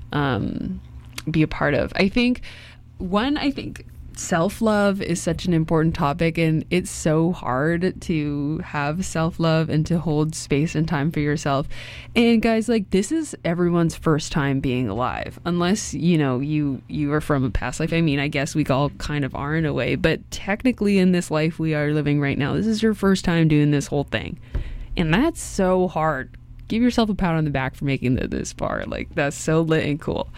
be a part of. I think self-love is such an important topic, and it's so hard to have self-love and to hold space and time for yourself. And guys, like, this is everyone's first time being alive, unless you are from a past life. I mean, I guess we all kind of are in a way, but technically in this life we are living right now, this is your first time doing this whole thing, and that's so hard. Give yourself a pat on the back for making it this far. Like, that's so lit and cool.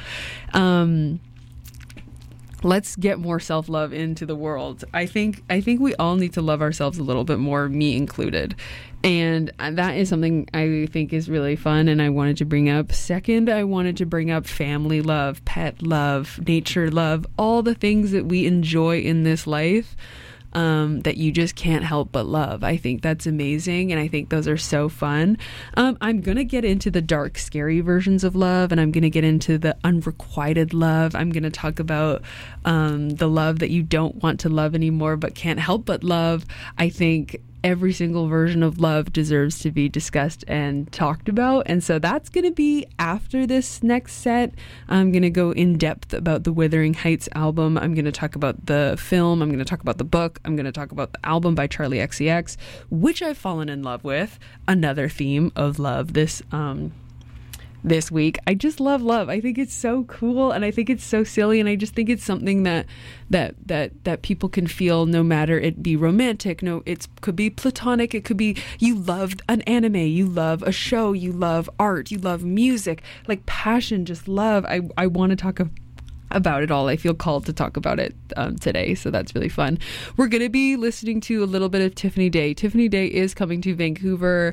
Let's get more self-love into the world. I think we all need to love ourselves a little bit more, me included. And that is something I think is really fun and I wanted to bring up. Second, I wanted to bring up family love, pet love, nature love, all the things that we enjoy in this life. That you just can't help but love. I think that's amazing, and I think those are so fun. I'm gonna get into the dark, scary versions of love, and I'm gonna get into the unrequited love. I'm gonna talk about the love that you don't want to love anymore but can't help but love. I think every single version of love deserves to be discussed and talked about, and so that's going to be after this next set. I'm going to go in depth about the Wuthering Heights album. I'm going to talk about the film. I'm going to talk about the book. I'm going to talk about the album by Charli XCX, which I've fallen in love with. Another theme of love this week. I just love love. I think it's so cool, and I think it's so silly, and I just think it's something that people can feel, no matter it be romantic. No, it could be platonic. It could be you loved an anime, you love a show, you love art, you love music, like passion, just love. I want to talk about it all. I feel called to talk about it today, so that's really fun. We're going to be listening to a little bit of Tiffany Day. Tiffany Day is coming to Vancouver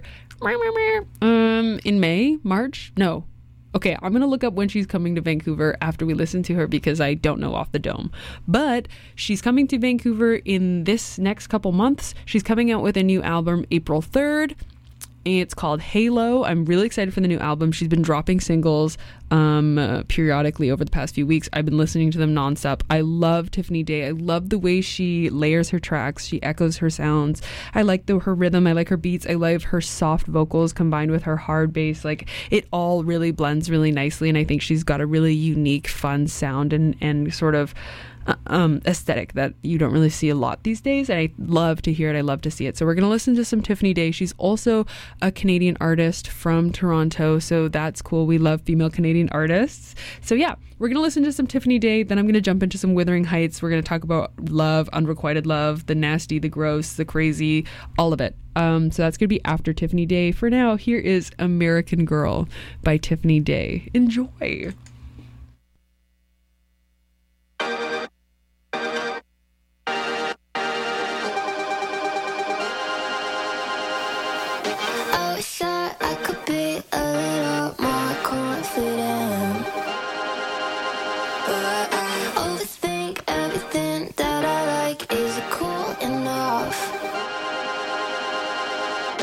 in March? No. Okay, I'm going to look up when she's coming to Vancouver after we listen to her, because I don't know off the dome. But she's coming to Vancouver in this next couple months. She's coming out with a new album April 3rd. It's called Halo. I'm really excited for the new album. She's been dropping singles periodically over the past few weeks. I've been listening to them nonstop. I love Tiffany Day. I love the way she layers her tracks. She echoes her sounds. I like her rhythm. I like her beats. I love her soft vocals combined with her hard bass. Like, it all really blends really nicely, and I think she's got a really unique, fun sound and sort of aesthetic that you don't really see a lot these days, and I love to hear it. I love to see it. So we're going to listen to some Tiffany Day. She's also a Canadian artist from Toronto, so that's cool. We love female Canadian artists. So yeah, we're going to listen to some Tiffany Day, then I'm going to jump into some Wuthering Heights. We're going to talk about love, unrequited love, the nasty, the gross, the crazy, all of it. So that's going to be after Tiffany Day. For now, here is American Girl by Tiffany Day. Enjoy.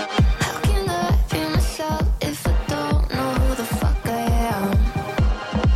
How can I feel myself if I don't know who the fuck I am?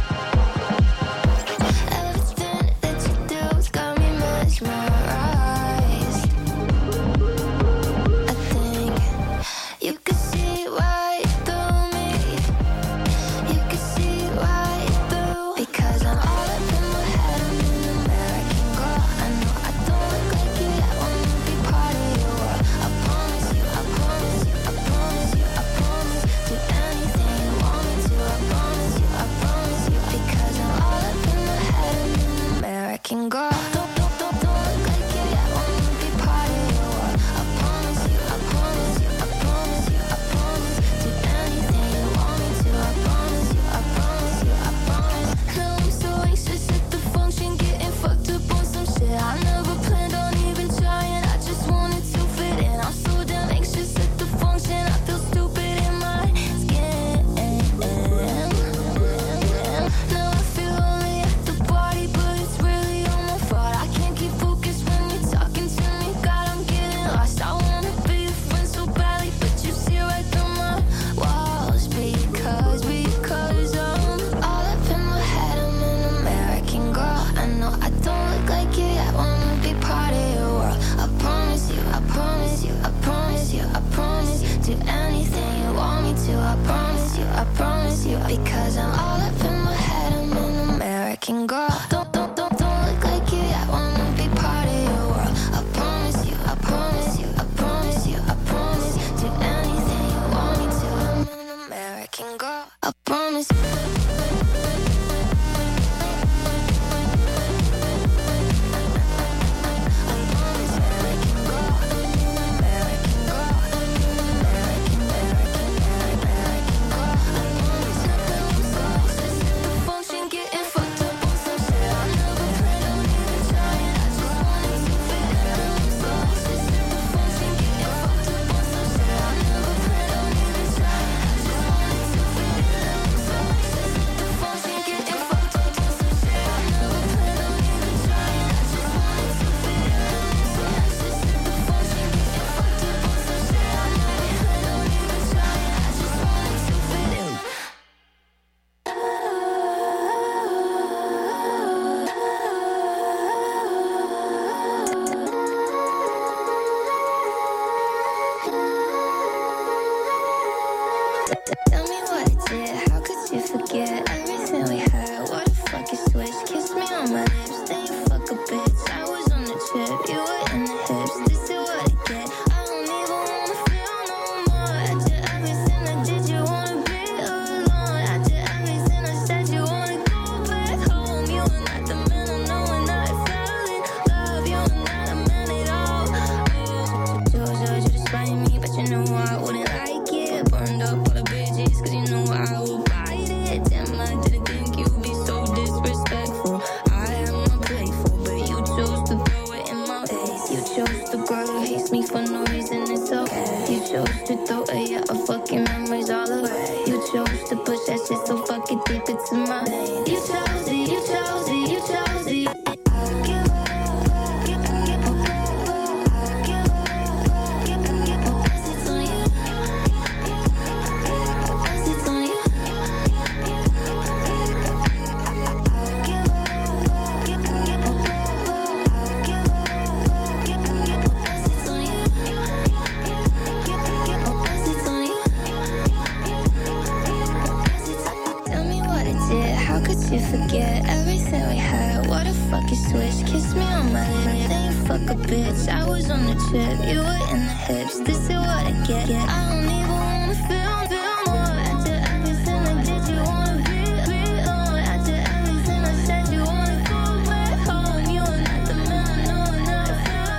I did. How could you forget everything we had? What a fucking switch. Kiss me on my lips, then you fuck a bitch. I was on the trip, you were in the hips. This is what I get. I don't even wanna feel more. After everything I did, you wanna be on. After everything I said, you wanna go back home. You are not the man, no, not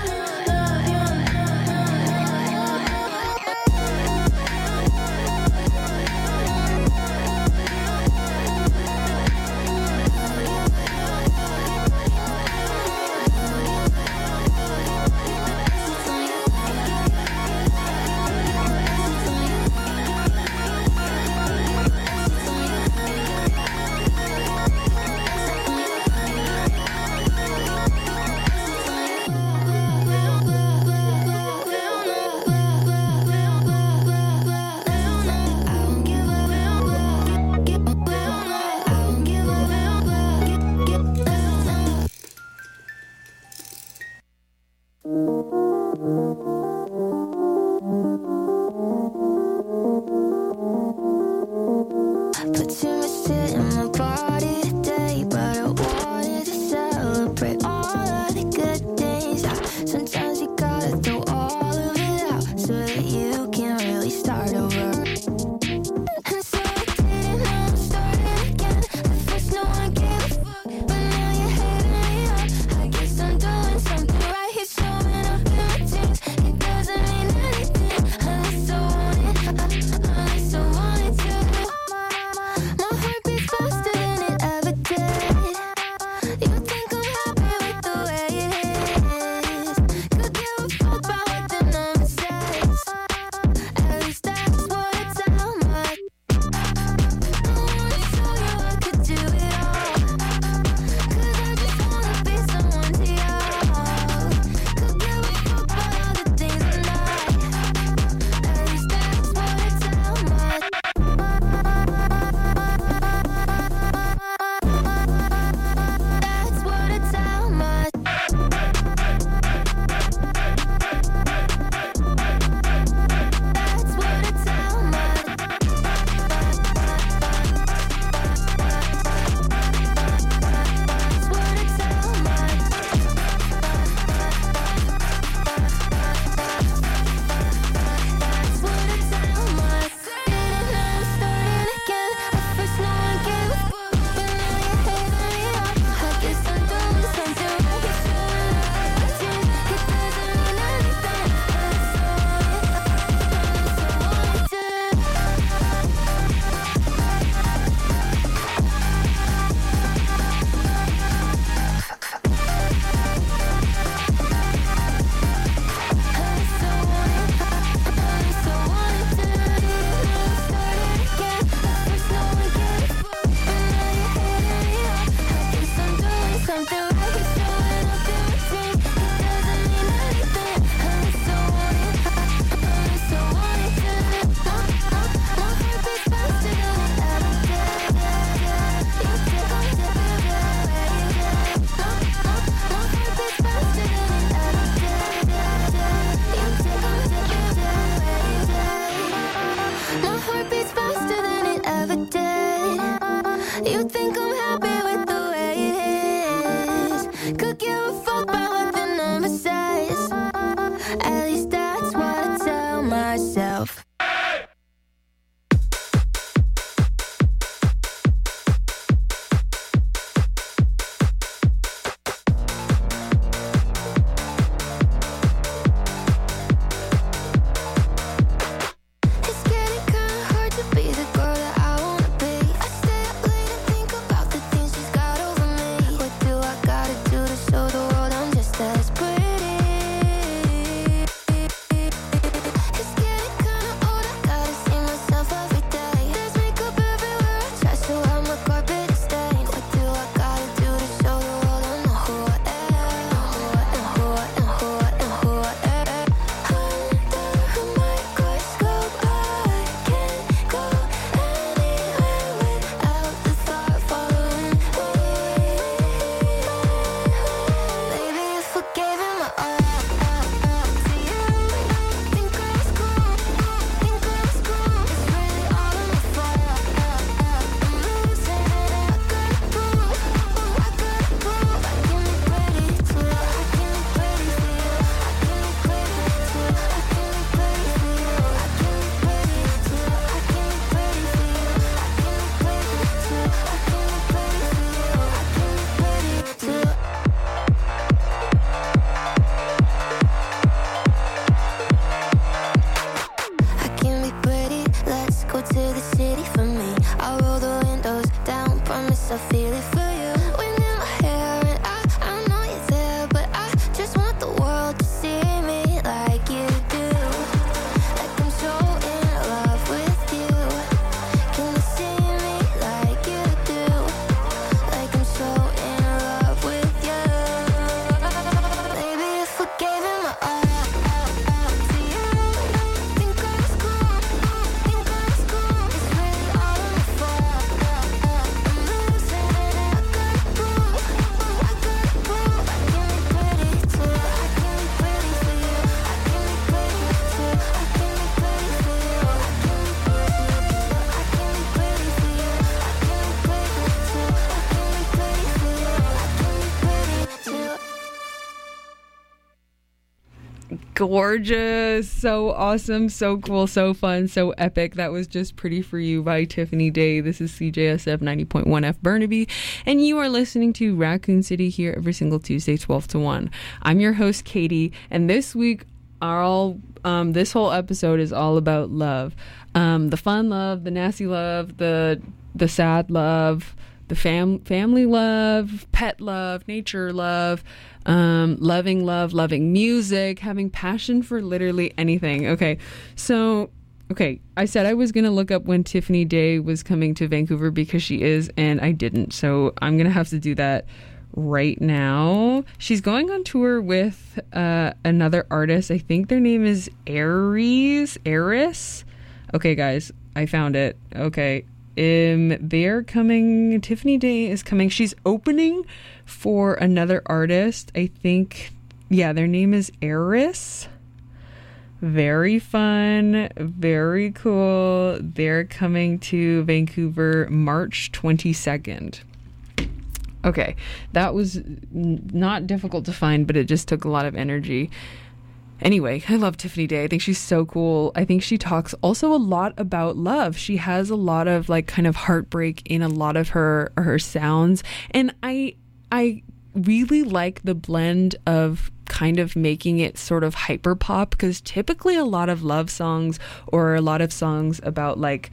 put too much shit in my body today, but I wanted to celebrate all of the good things. Sometimes you gotta throw all of it out so that you can really start over. And so I did, now I'm starting again. At first no one gave a fuck, but now you're hitting me up. I guess I'm doing something right here, showing up in my jeans. It doesn't mean anything unless I want it, unless I want it to. My heart beats faster than it ever did. You think I'm happy with the way it is? Could give a fuck about what the number says. At least that's what I tell my. I wanna show you I could do it all. 'Cause I just wanna be someone to y'all. Could give a fuck about all the things I'm not. At least that's what I tell my. That's what I tell my. That's what I tell my. That's what I tell my. That's what I tell my. And now I'm starting again. At first no one gave a fuck, but now you're hitting me up. I guess I'm doing something right here, showing up in my jeans. It doesn't mean anything unless I want it to. Something right here, showing up in my jeans. It doesn't mean anything unless I want it, unless I want it to. My heart beats faster than it ever did. You think I'm different the way you did. My heart beats faster than it ever did. You think I'm different the way you did. My heart beats faster than it ever did. You think I'm happy with the way it is? Could give a fuck about what the number says. At least that's what I tell myself. It's getting kinda hard to be the girl that I wanna be. I stay up late and think about the things she's got feel it for you. Wind in my hair and I know you're there, but I just want the world to see me like you do. Like I'm so in love with you. Can you see me like you do? Like I'm so in love with you. Maybe if I gave it my all to you, think I was cool, think I was cool. It's really all on the floor. I'm losing it, I gotta prove, I gotta prove. I can be pretty too, I can be pretty for you. I can be pretty too, I can be pretty for you. I can be pretty for you. I can be pretty too, I can be pretty for you. I can be pretty too. Gorgeous, so awesome, so cool, so fun, so epic. That was Just Pretty for You by Tiffany Day. This is CJSF 90.1 F Burnaby, and you are listening to Raccoon City here every single Tuesday 12 to 1. I'm your host Katie, and this week this whole episode is all about love. The fun love, the nasty love, the sad love, the family love, pet love, nature love, loving music, having passion for literally anything. Okay, I said I was going to look up when Tiffany Day was coming to Vancouver because she is, and I didn't. So I'm going to have to do that right now. She's going on tour with another artist. I think their name is Eris. Okay, guys, I found it. Okay. They're coming. Tiffany Day is coming. She's opening for another artist. I think, yeah, their name is Eris. Very fun, very cool. They're coming to Vancouver March 22nd. Okay, that was not difficult to find, but it just took a lot of energy. Anyway, I love Tiffany Day. I think she's so cool. I think she talks also a lot about love. She has a lot of like kind of heartbreak in a lot of her sounds. And I really like the blend of kind of making it sort of hyper pop, because typically a lot of love songs or a lot of songs about like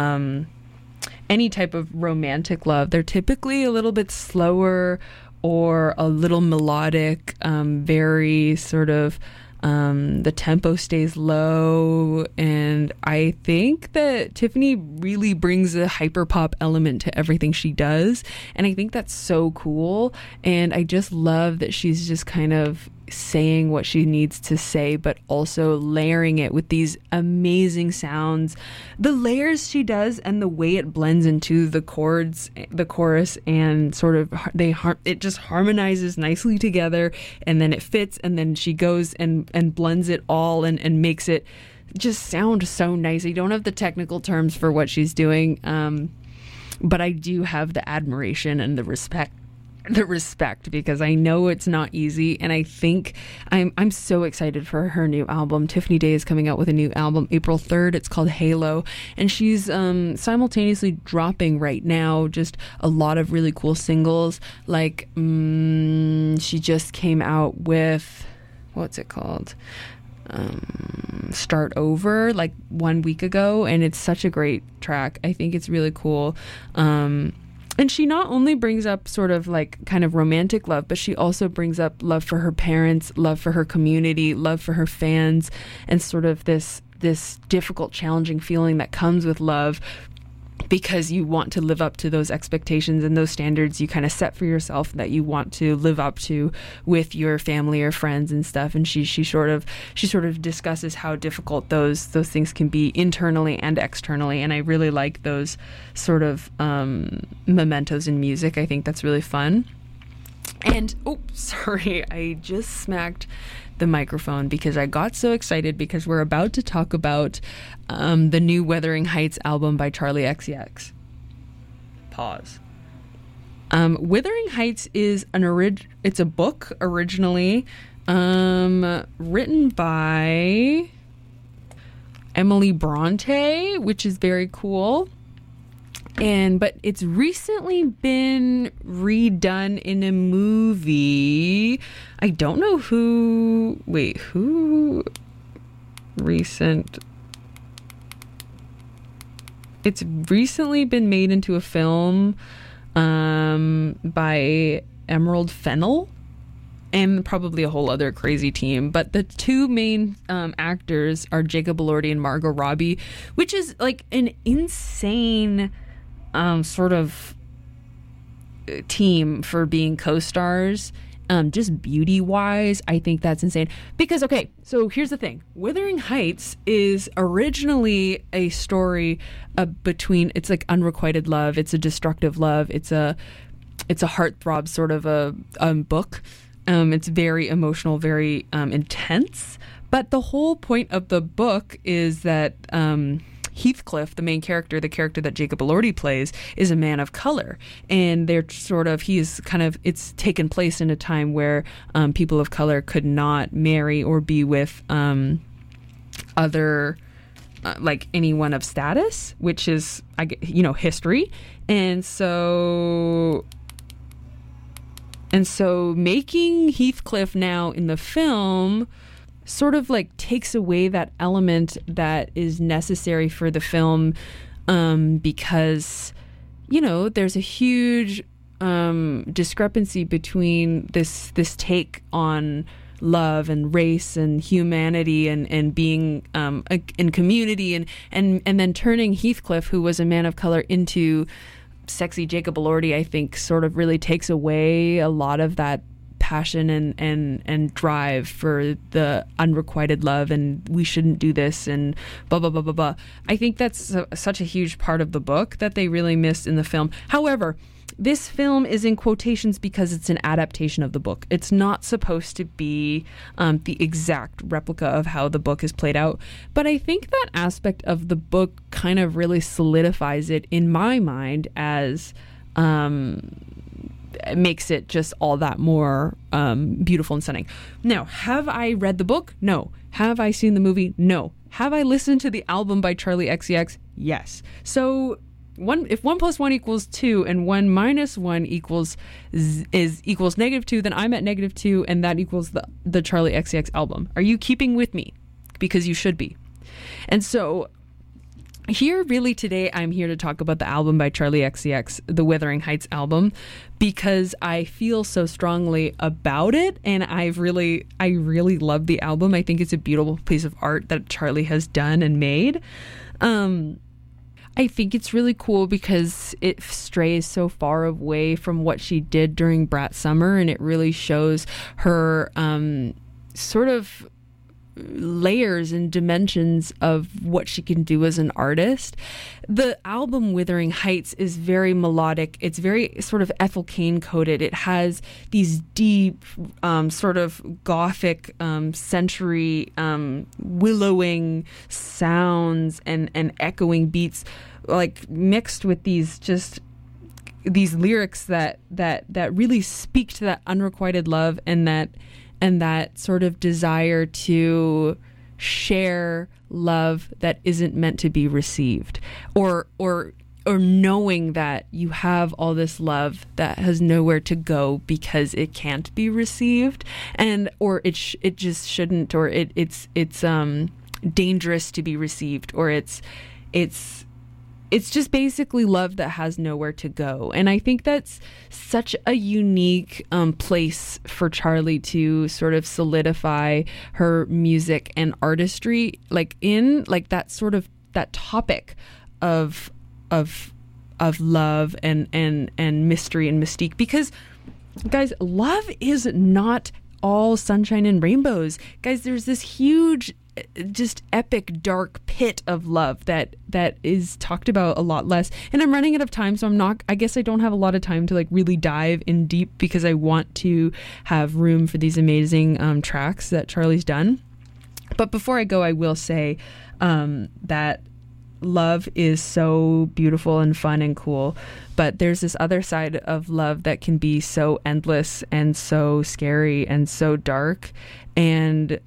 any type of romantic love, they're typically a little bit slower or a little melodic, very sort of the tempo stays low, and I think that Tiffany really brings a hyperpop element to everything she does, and I think that's so cool. And I just love that she's just kind of saying what she needs to say, but also layering it with these amazing sounds. The layers she does and the way it blends into the chords, the chorus, and sort of it just harmonizes nicely together, and then it fits, and then she goes and blends it all and makes it just sound so nice. I don't have the technical terms for what she's doing, but I do have the admiration and the respect, because I know it's not easy, and I think I'm so excited for her new album. Tiffany Day is coming out with a new album April 3rd. It's called Halo, and she's simultaneously dropping right now just a lot of really cool singles. Like she just came out with, what's it called? Start Over, like 1 week ago, and it's such a great track. I think it's really cool. And she not only brings up sort of like kind of romantic love, but she also brings up love for her parents, love for her community, love for her fans, and sort of this difficult, challenging feeling that comes with love, because you want to live up to those expectations and those standards you kind of set for yourself that you want to live up to with your family or friends and stuff. And she sort of discusses how difficult those things can be internally and externally. And I really like those sort of mementos in music. I think that's really fun. And sorry, I just smacked the microphone because I got so excited, because we're about to talk about the new Wuthering Heights album by Charlie XCX. Pause. Wuthering Heights is it's a book originally written by Emily Bronte, which is very cool. But it's recently been redone in a movie. I don't know who recent. It's recently been made into a film. by Emerald Fennell, and probably a whole other crazy team. But the two main actors are Jacob Elordi and Margot Robbie, which is like an insane sort of team for being co-stars. Just beauty-wise, I think that's insane. Because, okay, so here's the thing. Wuthering Heights is originally a story between, it's like unrequited love, it's a destructive love, it's a heartthrob sort of a book. It's very emotional, very intense. But the whole point of the book is that Heathcliff, the main character, the character that Jacob Elordi plays, is a man of color. And they're it's taken place in a time where people of color could not marry or be with other, like anyone of status, which is, history. And so making Heathcliff now in the film sort of like takes away that element that is necessary for the film, because, there's a huge discrepancy between this take on love and race and humanity and being in community and then turning Heathcliff, who was a man of color, into sexy Jacob Elordi, I think sort of really takes away a lot of that passion and drive for the unrequited love, and we shouldn't do this, and blah blah blah blah blah. I think that's such a huge part of the book that they really missed in the film. However, this film is in quotations because it's an adaptation of the book. It's not supposed to be the exact replica of how the book is played out. But I think that aspect of the book kind of really solidifies it in my mind as makes it just all that more beautiful and stunning. Now, have I read the book? No. Have I seen the movie? No. Have I listened to the album by Charli XCX? Yes. So if 1 + 1 = 2 and 1 - 1 equals -2, then I'm at -2, and that equals the Charli XCX album. Are you keeping with me? Because you should be. And so here, really today, I'm here to talk about the album by Charli XCX, the Wuthering Heights album, because I feel so strongly about it, and I really love the album. I think it's a beautiful piece of art that Charli has done and made. I think it's really cool because it strays so far away from what she did during Brat Summer, and it really shows her sort of layers and dimensions of what she can do as an artist. The album Wuthering Heights is very melodic. It's very sort of Ethel Cain coded. It has these deep sort of gothic century willowing sounds and echoing beats, like mixed with these lyrics that really speak to that unrequited love and that sort of desire to share love that isn't meant to be received, or knowing that you have all this love that has nowhere to go because it can't be received, or it just shouldn't, or it's dangerous to be received, or it's just basically love that has nowhere to go. And I think that's such a unique place for Charli to sort of solidify her music and artistry, like in like that sort of that topic of love and mystery and mystique. Because guys, love is not all sunshine and rainbows. Guys, there's this huge, just epic dark pit of love that is talked about a lot less. And I'm running out of time, so I guess I don't have a lot of time to like really dive in deep, because I want to have room for these amazing tracks that Charli's done. But before I go, I will say that love is so beautiful and fun and cool, but there's this other side of love that can be so endless and so scary and so dark. And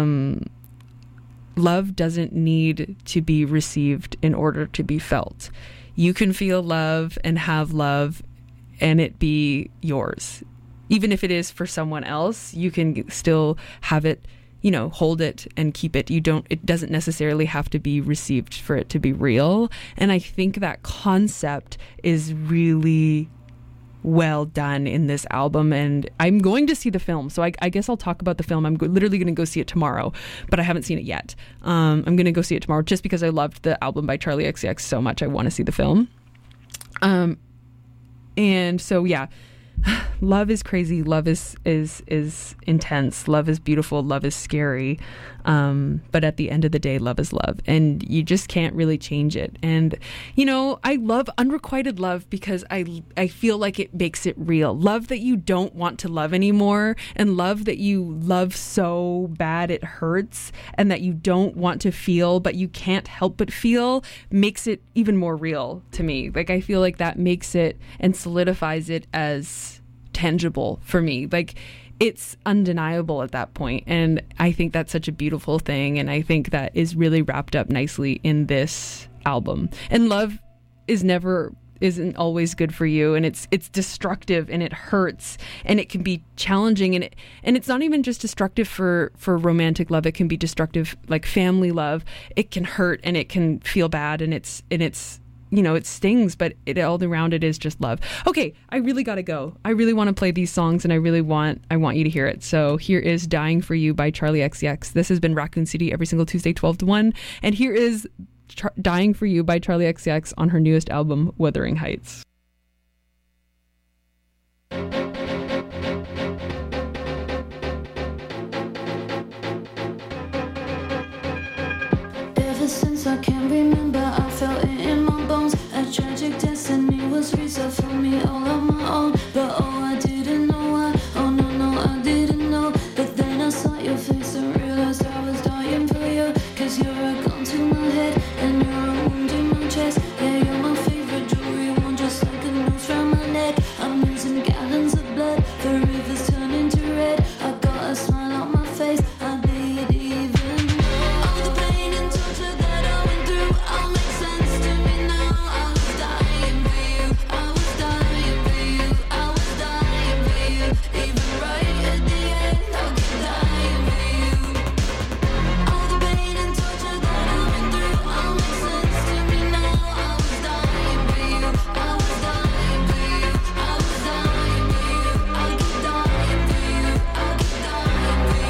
love doesn't need to be received in order to be felt. You can feel love and have love and it be yours. Even if it is for someone else, you can still have it, hold it and keep it. It doesn't necessarily have to be received for it to be real. And I think that concept is really well done in this album, and I'm going to see the film, so I guess I'll talk about the film. I'm literally going to go see it tomorrow, but I haven't seen it yet. I'm going to go see it tomorrow just because I loved the album by Charlie XCX so much. I want to see the film. And so yeah, love is crazy, love is intense, love is beautiful, love is scary, but at the end of the day, love is love, and you just can't really change it. And you know, I love unrequited love because I feel like it makes it real. Love that you don't want to love anymore, and love that you love so bad it hurts, and that you don't want to feel but you can't help but feel, makes it even more real to me. Like, I feel like that makes it and solidifies it as tangible for me. Like, it's undeniable at that point, and I think that's such a beautiful thing, and I think that is really wrapped up nicely in this album. And love isn't always good for you, and it's destructive, and it hurts, and it can be challenging, and it's not even just destructive for romantic love. It can be destructive, like family love. It can hurt, and it can feel bad, and it's you know, it stings, but all around it is just love. Okay, I really gotta go. I really want to play these songs, and I want you to hear it. So here is Dying for You by Charlie XCX. This has been Raccoon City every single Tuesday 12 to 1, and here is Dying for You by Charlie XCX on her newest album, Wuthering Heights. Ever since I can remember, I felt it in my bones. A tragic destiny was reserved for me all on my own. But oh, I didn't know why. Oh no, no, I didn't know. But then I saw your face and realized I was dying for you. Cause you're a gun to my head and you're a wound in my chest. Yeah, you're my favorite jewelry one, just like a noose round my neck. I'm losing gallons of blood, the river's turning to red. I got a smile on my face, I bleed even. All the pain and torture that I went through all makes sense to me now. I was dying for you, I was dying for you, I was dying for you. Even right at the end, I'll keep dying for you. All the pain and torture that I went through all makes sense to me now. I was dying for you, I was dying for you, I was dying for you. I'll keep dying for you, I'll keep dying for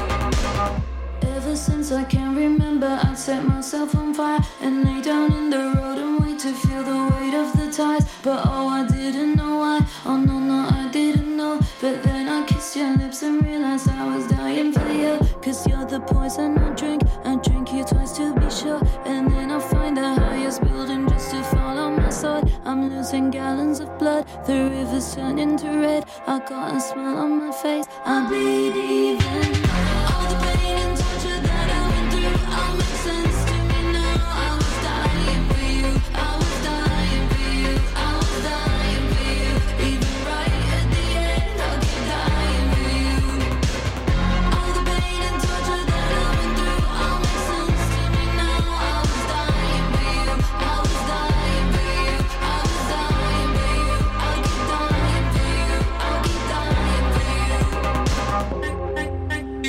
you. Ever since I can remember, I'd set myself on fire and lay down in the road and wait to feel the weight of the tides. But oh, I didn't know why. Oh no, no, I didn't know. But then I kissed your lips and realized I was dying for you. Cause you're the poison I drink you twice to be sure. And then I find the highest building just to fall on my sword. I'm losing gallons of blood, the river's turning to red. I got a smile on my face, I bleed even. All the pain and torture that I went through all makes sense to me now. I was dying for you, I was dying for you, I was dying for you. Even right at the end, I'll keep dying for you. All the pain and torture that I went through all makes sense to me now. I was dying for you, I was dying for you, I was dying for you. I'll keep dying for you, I'll keep dying for you.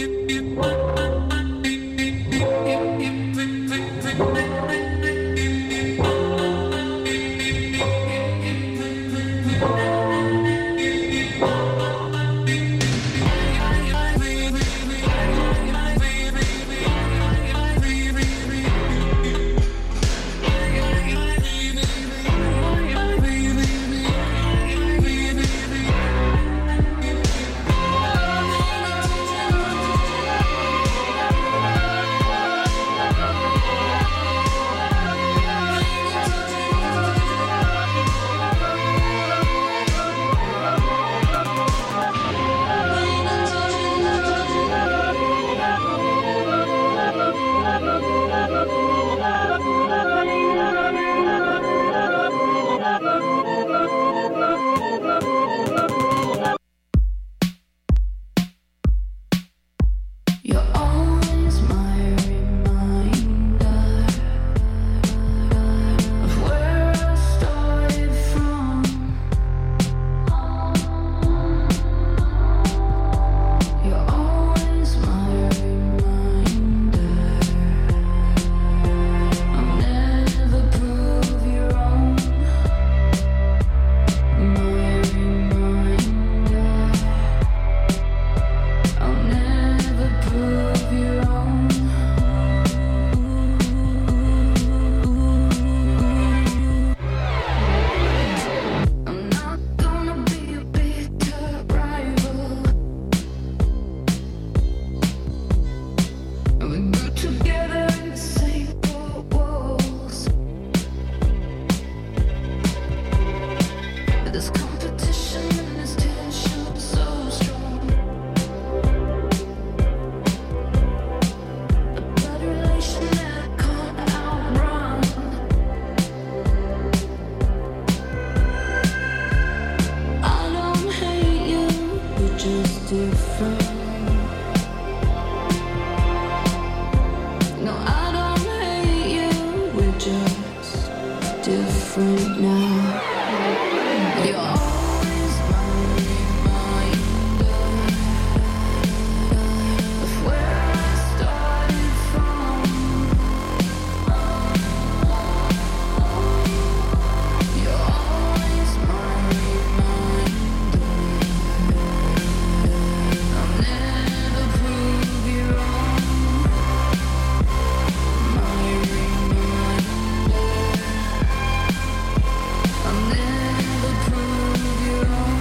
different. No, I don't hate you, we're just different now. You're always my reminder of where I started from. You're always my reminder. I'll never prove you wrong. My reminder. I'll never prove you wrong.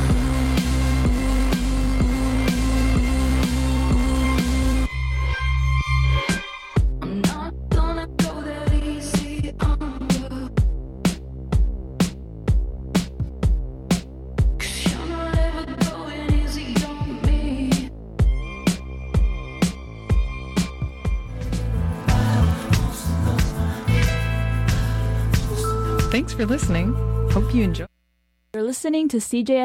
I'm not gonna go that easy on you, 'cause you're not ever going easy on me. Thanks for listening. Hope you enjoy. You're listening to CJS